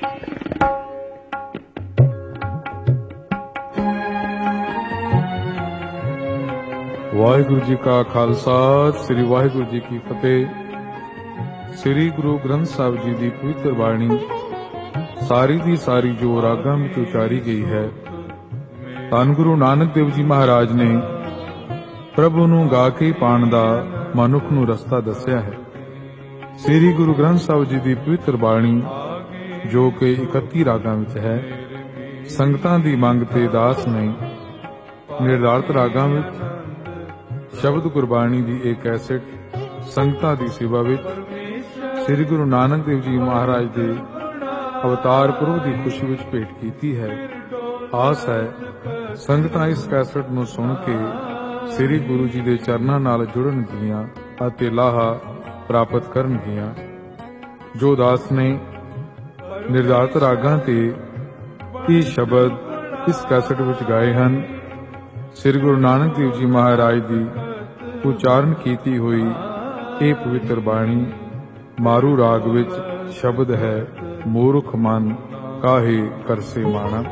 ਵਾਹਿਗੁਰੂ ਜੀ ਕਾ ਖਾਲਸਾ ਸ੍ਰੀ ਵਾਹਿਗੁਰੂ ਜੀ ਕੀ ਫਤਿਹ। ਸ੍ਰੀ ਗੁਰੂ ਗ੍ਰੰਥ ਸਾਹਿਬ ਜੀ ਦੀ ਪਵਿੱਤਰ ਬਾਣੀ ਸਾਰੀ ਦੀ ਸਾਰੀ ਜੋ ਰਾਗਾਂ ਵਿੱਚ ਉਚਾਰੀ ਗਈ ਹੈ, ਧੰਨ ਗੁਰੂ ਨਾਨਕ ਦੇਵ ਜੀ ਮਹਾਰਾਜ ਨੇ ਪ੍ਰਭੂ ਨੂੰ ਗਾ ਕੇ ਪਾਣ ਦਾ ਮਨੁੱਖ ਨੂੰ ਰਸਤਾ ਦੱਸਿਆ ਹੈ। ਸ੍ਰੀ ਗੁਰੂ ਗ੍ਰੰਥ ਸਾਹਿਬ ਜੀ ਦੀ ਪਵਿੱਤਰ ਬਾਣੀ ਜੋ ਕਿ 31 ਰਾਗਾਂ ਵਿੱਚ ਹੈ, ਸੰਗਤਾਂ ਦੀ ਮੰਗ ਤੇ ਦਾਸ ਨੇ ਨਿਰਧਾਰਤ ਰਾਗਾਂ ਵਿੱਚ ਸ਼ਬਦ ਗੁਰਬਾਣੀ ਦੀ ਇਹ ਕੈਸੇਟ ਸੰਗਤਾਂ ਦੀ ਸੇਵਾ ਵਿੱਚ ਸ੍ਰੀ ਗੁਰੂ ਨਾਨਕ ਦੇਵ ਜੀ ਮਹਾਰਾਜ ਦੇ ਅਵਤਾਰ ਪੁਰਬ ਦੀ ਖੁਸ਼ੀ ਵਿੱਚ ਭੇਟ ਕੀਤੀ ਹੈ। ਆਸ ਹੈ ਸੰਗਤਾਂ ਇਸ ਕੈਸੇਟ ਨੂੰ ਸੁਣ ਕੇ ਸ੍ਰੀ ਗੁਰੂ ਜੀ ਦੇ ਚਰਨਾਂ ਨਾਲ ਜੁੜਨਗੀਆਂ ਅਤੇ ਲਾਹਾ ਪ੍ਰਾਪਤ ਕਰਨਗੀਆਂ। ਜੋ ਦਾਸ ਨੇ ਨਿਰਧਾਰਤ ਰਾਗਾਂ ਤੇ ਇਹ ਸ਼ਬਦ ਇਸ ਕੈਸੇਟ ਵਿੱਚ ਗਾਏ ਹਨ, ਸ੍ਰੀ ਗੁਰੂ ਨਾਨਕ ਦੇਵ ਜੀ ਮਹਾਰਾਜ ਦੀ ਉਚਾਰਨ ਕੀਤੀ ਹੋਈ ਇਹ ਪਵਿੱਤਰ ਬਾਣੀ ਮਾਰੂ ਰਾਗ ਵਿੱਚ ਸ਼ਬਦ ਹੈ, ਮੂਰਖ ਮਨ ਕਾਹੇ ਕਰਸੇ ਮਾਣਾ।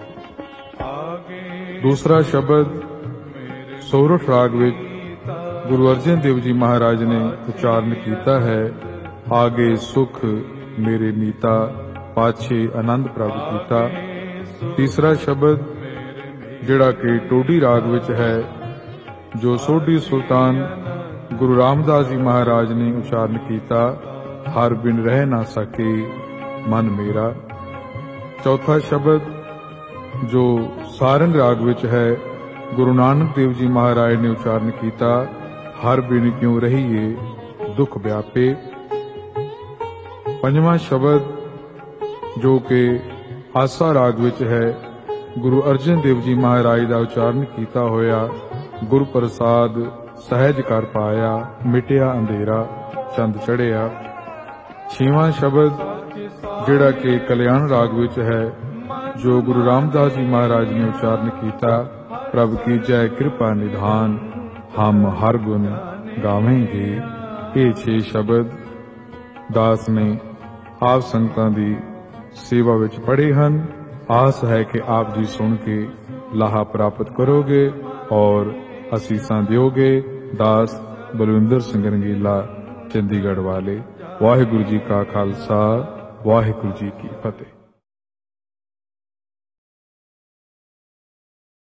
ਦੂਸਰਾ ਸ਼ਬਦ ਸੋਰਠ ਰਾਗ ਵਿੱਚ ਗੁਰੂ ਅਰਜਨ ਦੇਵ ਜੀ ਮਹਾਰਾਜ ਨੇ ਉਚਾਰਨ ਕੀਤਾ ਹੈ, ਆਗੇ ਸੁਖ ਮੇਰੇ ਮੀਤਾ ਪਾਛੇ ਆਨੰਦ ਪ੍ਰਾਪਤ ਕੀਤਾ। ਤੀਸਰਾ ਸ਼ਬਦ ਜਿਹੜਾ ਕਿ ਟੋਡੀ ਰਾਗ ਵਿੱਚ ਹੈ, ਜੋ ਸੋਢੀ ਸੁਲਤਾਨ ਗੁਰੂ ਰਾਮਦਾਸ ਜੀ ਮਹਾਰਾਜ ਨੇ ਉਚਾਰਨ ਕੀਤਾ, ਹਰ ਬਿਨ ਰਹਿ ਨਾ ਸਕੇ ਮਨ ਮੇਰਾ। ਚੌਥਾ ਸ਼ਬਦ ਜੋ ਸਾਰੰਗ ਰਾਗ ਵਿੱਚ ਹੈ, ਗੁਰੂ ਨਾਨਕ ਦੇਵ ਜੀ ਮਹਾਰਾਜ ਨੇ ਉਚਾਰਨ ਕੀਤਾ, ਹਰ ਬਿਨ ਕਿਉਂ ਰਹੀਏ ਦੁੱਖ ਵਿਆਪੇ। ਪੰਜਵਾਂ ਸ਼ਬਦ ਜੋ ਕਿ ਆਸਾ ਰਾਗ ਵਿੱਚ ਹੈ, ਗੁਰੂ ਅਰਜਨ ਦੇਵ ਜੀ ਮਹਾਰਾਜ ਦਾ ਉਚਾਰਨ ਕੀਤਾ ਹੋਇਆ, ਗੁਰ ਪ੍ਰਸਾਦ ਸਹਿਜ ਕਰ ਪਾਇਆ, ਮਿਟਿਆ ਅੰਧੇਰਾ ਚੰਦ ਚੜਿਆ। ਛੇਵਾਂ ਸ਼ਬਦ ਜਿਹੜਾ ਕਿ ਕਲਿਆਣ ਰਾਗ ਵਿੱਚ ਹੈ, ਜੋ ਗੁਰੂ ਰਾਮਦਾਸ ਜੀ ਮਹਾਰਾਜ ਨੇ ਉਚਾਰਨ ਕੀਤਾ, ਪ੍ਰਭ ਕੀ ਜੈ ਕਿਰਪਾ ਨਿਧਾਨ ਹਮ ਹਰ ਗੁਣ ਗਾਵੇਂਗੇ। ਇਹ 6 ਸ਼ਬਦ ਦਾਸ ਨੇ ਆਪ ਸੰਗਤਾਂ ਦੀ ਸੇਵਾ ਵਿੱਚ ਪੜ੍ਹੇ ਹਨ। ਆਸ ਹੈ ਕਿ ਆਪ ਜੀ ਸੁਣ ਕੇ ਲਾਹਾ ਪ੍ਰਾਪਤ ਕਰੋਗੇ ਔਰ ਅਸੀਸਾਂ ਦਿਓਗੇ। ਦਾਸ ਬਲਵਿੰਦਰ ਸਿੰਘ ਰੰਗੀਲਾ, ਚੰਡੀਗੜ੍ਹ ਵਾਲੇ। ਵਾਹਿਗੁਰੂ ਜੀ ਕਾ ਖਾਲਸਾ, ਵਾਹਿਗੁਰੂ ਜੀ ਕੀ ਫਤਿਹ।